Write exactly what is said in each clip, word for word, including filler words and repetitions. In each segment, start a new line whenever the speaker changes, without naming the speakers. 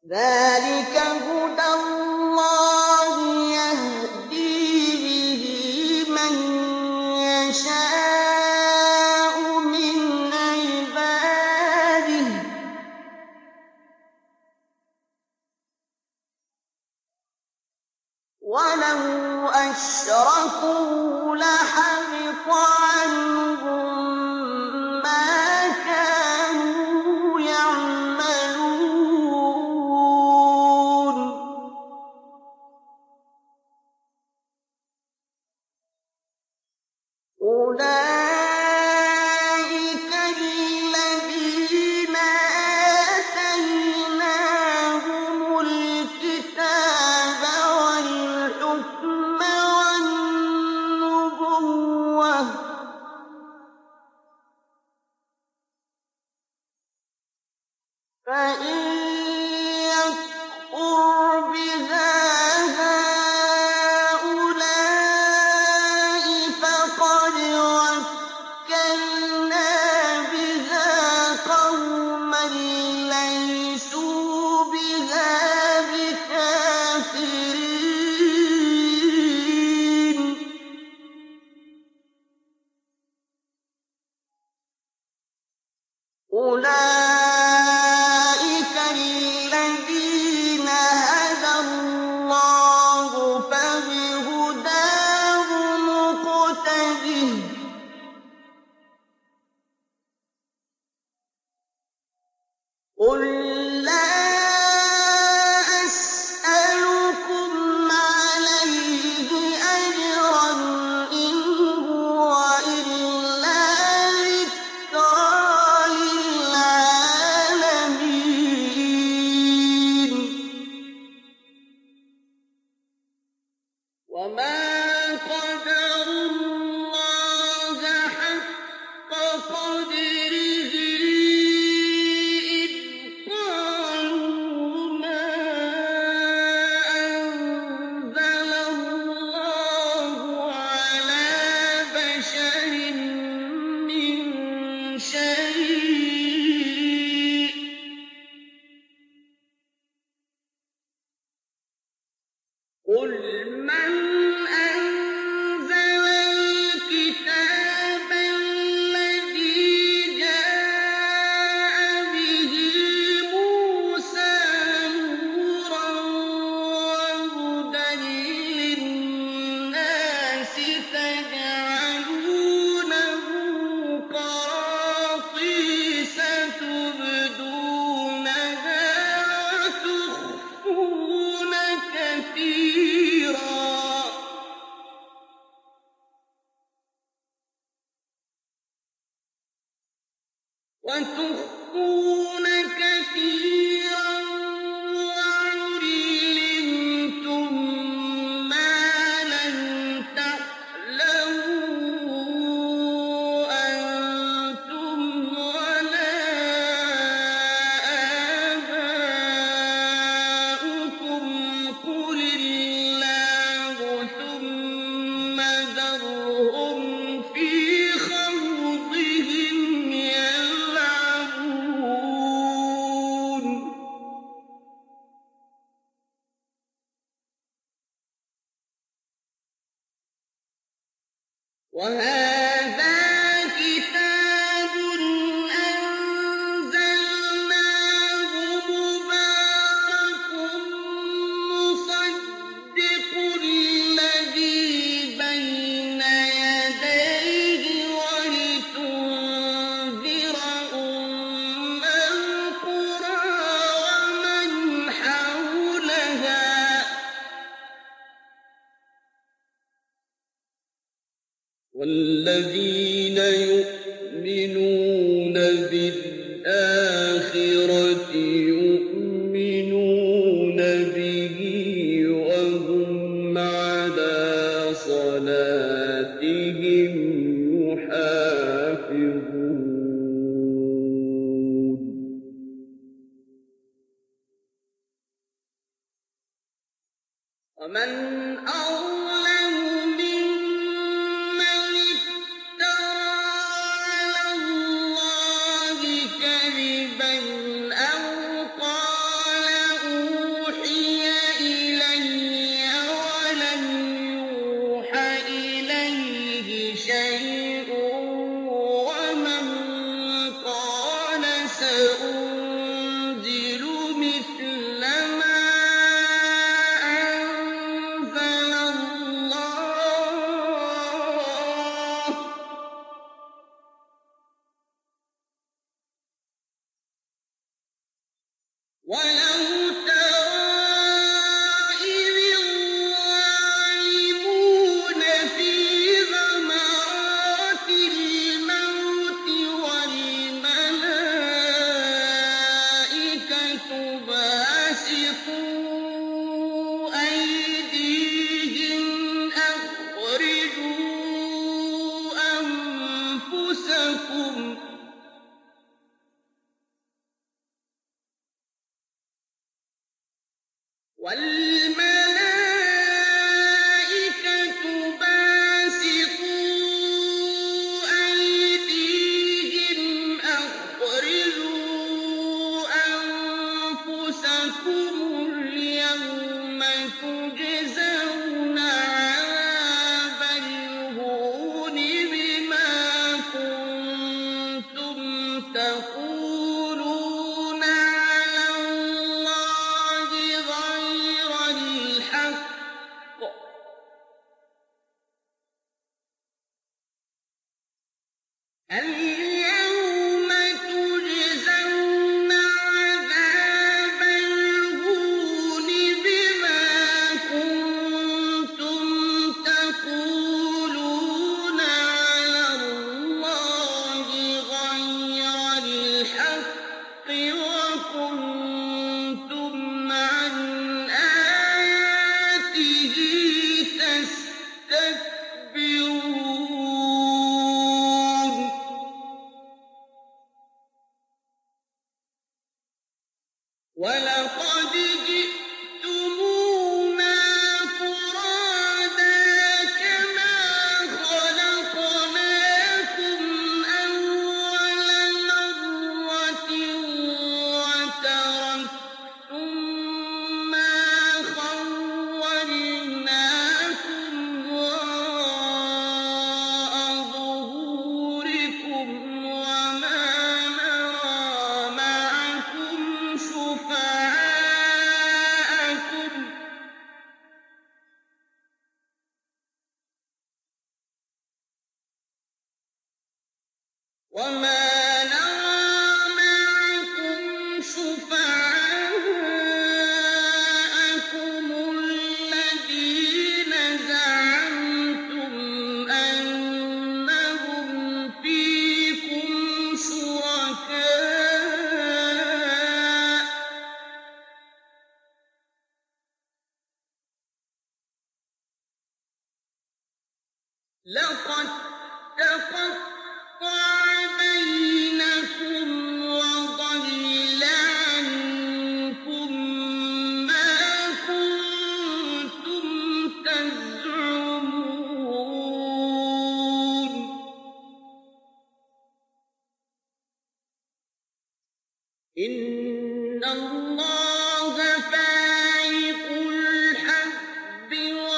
ذلك هدى الله يهدي به من يشاء من عباده ولو أشركوا لحبط عنهم ما كانوا يعملون أولئك الذين آتيناهم الكتاب والحكم والنبوة فإن يكفر بها هؤلاء فقد وكلنا بها قوما ليسوا بها بكافرين أولئك الذين هدى الله فبهداه مقتده قل لا أسألكم عليه أجرا إن هو إلا ذكرى للعالمين وما قدروا الله حق قدره إذ قالوا ما أنزل الله على بشر من شيء قل من أنزل الكتاب الذي جاء به موسى نورا وهدى للناس تجعلونه قراطيس تبدونها وتخفون كثيرا وتخفون كثيرا وعلمتم ما لم تعلموا أنتم ولا آباؤكم قل الله ثم ذرهم في خوضهم يلعبون وهذا كتاب أنزلناه مبارك مصدق الذي بين يديه ولتنذر أم القرى ومن حولها والذين يؤمنون بالآخرة يؤمنون به وهم على صلاتهم يحافظون ومن أظلم ممن افترى على الله كذبا أو قال وَلَوْ تَرَىٰ إِذِ الظَّالِمُونَ فِي غَمَرَاتِ الْمَوْتِ وَالْمَلَائِكَةُ بَاسِطُو أَيْدِيهِمْ أَخْرِجُوا أَنفُسَكُمْ ۖ وَالْمَلَائِكَةُ بَاسِطُو أَيْدِيهِمْ أَخْرِجُوا أَنفُسَكُمُ الْيَوْمَ تُجْزَوْنَ عَذَابَ الْهُونِ بِمَا كُنتُمْ تَقُولُونَ عَلَى اللَّهِ غَيْرَ الْحَقِّ ۚ الْيَوْمَ تُجْزَوْنَ عَذَابَ الْهُونِ بِمَا كُنتُمْ تَقُولُونَ عَلَى اللَّهِ غَيْرَ الْحَقِّ وَكُنتُمْ عَنْ آيَاتِهِ تَسْتَكْبِرُونَ وَلَقَدْ جِئْتُمُونَا فُرَادَىٰ كَمَا خَلَقْنَاكُمْ أَوَّلَ مَرَّةٍ وَتَرَكْتُم مَّا خَوَّلْنَاكُمْ وَرَاءَ ظُهُورِكُمْ وَمَا نَرَىٰ مَعَكُمْ شُفَعَاءَكُمْ وَمَا نَرَىٰ مَعَكُمْ شُفَعَاءَكُمُ الَّذِينَ زَعَمْتُمْ أَنَّهُمْ فِيكُمْ شُرَكَاءُ ۚ لَقَد تَّقَطَّعَ بَيْنَكُمْ وَضَلَّ عَنكُم مَّا كُنتُمْ تَزْعُمُونَ إِنَّ اللَّهَ فَالِقُ الْحَبِّ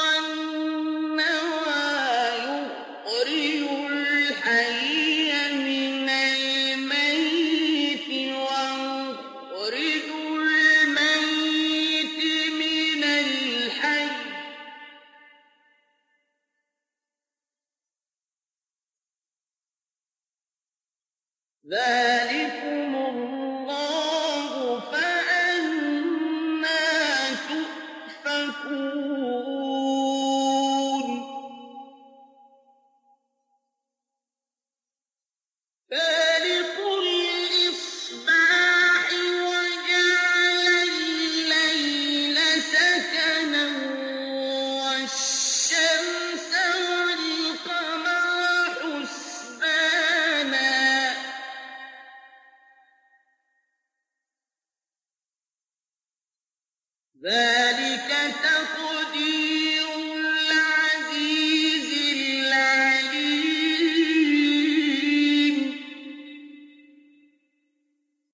وَالنَّوَىٰ يُخْرِجُ الْحَيَّ مِنَ الْمَيِّتِ وَمُخْرِجُ الْمَيِّتِ مِنَ الْحَيِّ ۚ ذَٰلِكُمُ اللَّهُ فَأَنَّىٰ تُؤْفَكُونَ فَالِقُ الْإِصْبَاحِ وَجَعَلَ اللَّيْلَ سَكَنًا وَالشَّمْسَ وَالْقَمَرَ حُسْبَانًا ۚ ذَٰلِكَ